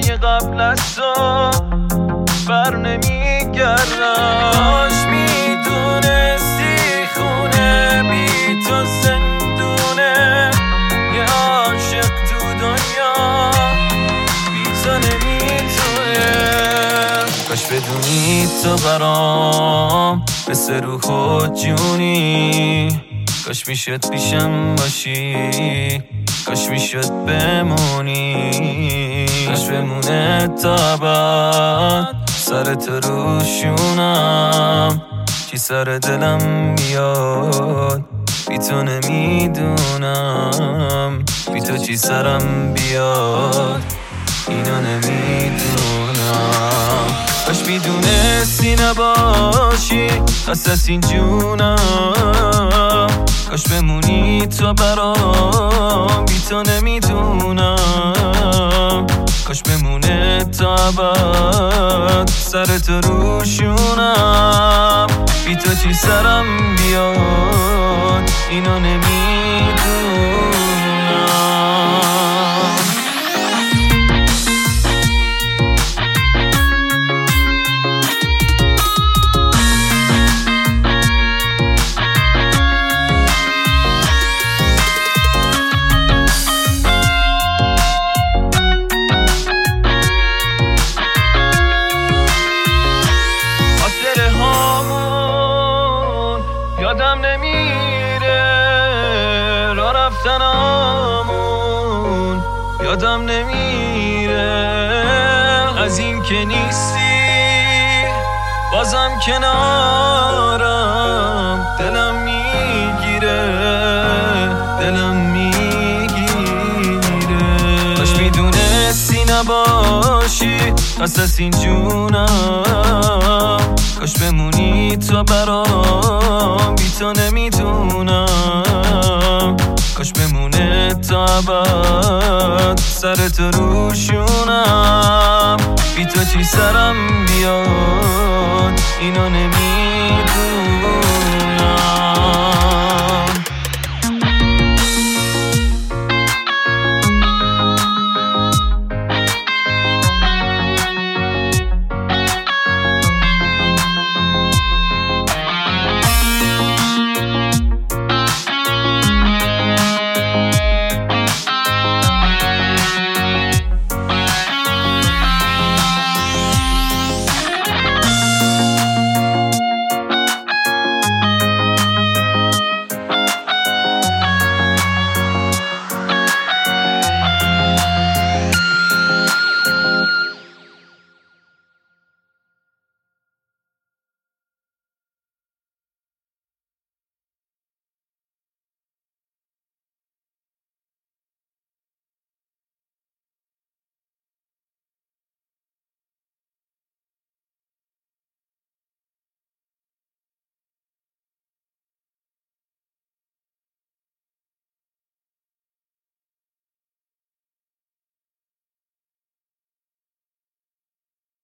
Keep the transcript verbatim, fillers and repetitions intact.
دنیای قبل از تو بر نمیگردم. کاش میدونستی خونه بی تو زندونه، یه عاشق تو دنیا بی تو نمیتونه. کاش بدونی تو برام مثل روح و جونی، کاش میشد پیشم باشی، کاش میشد بمونی، کاش بمونه تا ابد سر تو روشونم. چی سر دلم بیاد بی تو نمیدونم، بی تو چی سرم بیاد اینو نمیدونم. کاش میدونستی نباشی خست این جونم، کاش بمونی تو برام بی تو نمیدونم، کاش بمونه تا ابد سر تو روشونم. بی تو چی سرم بیاد اینو نمیدونم. یادم نمیره را رفتنامون، یادم نمیره از این که نیستی بازم کنارم. دلم میگیره دلم میگیره. کاش میدونستی نباشی قصص این جونم، کاش بمونی تو برام بی تو نمیدونم، کاش بمونه تا ابد سر تو روشونم. بی تو چی سرم بیاد اینو نمیدونم.